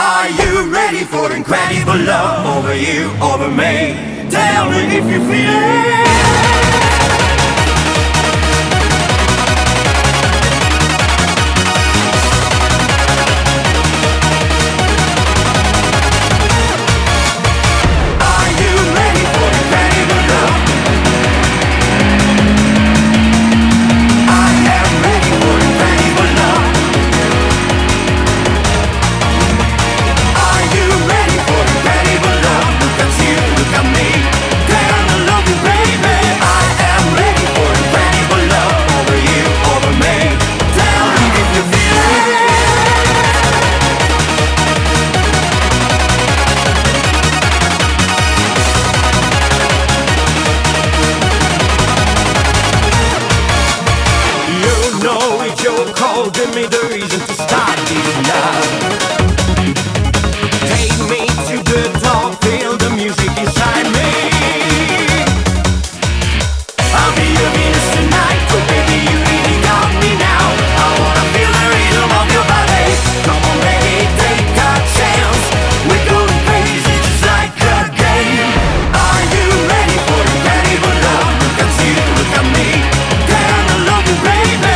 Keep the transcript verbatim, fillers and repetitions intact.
Are you ready for incredible love over you, over me? Tell me if you feel it. You're cold, give me the reason to start this love. Take me to the top, feel the music inside me. I'll be your Venus tonight, oh baby you really got me now. I wanna feel the rhythm of your body. Come on baby, take a chance. We're going crazy just like a game. Are you ready for incredible love? Look at you, look at me. Can I love you baby?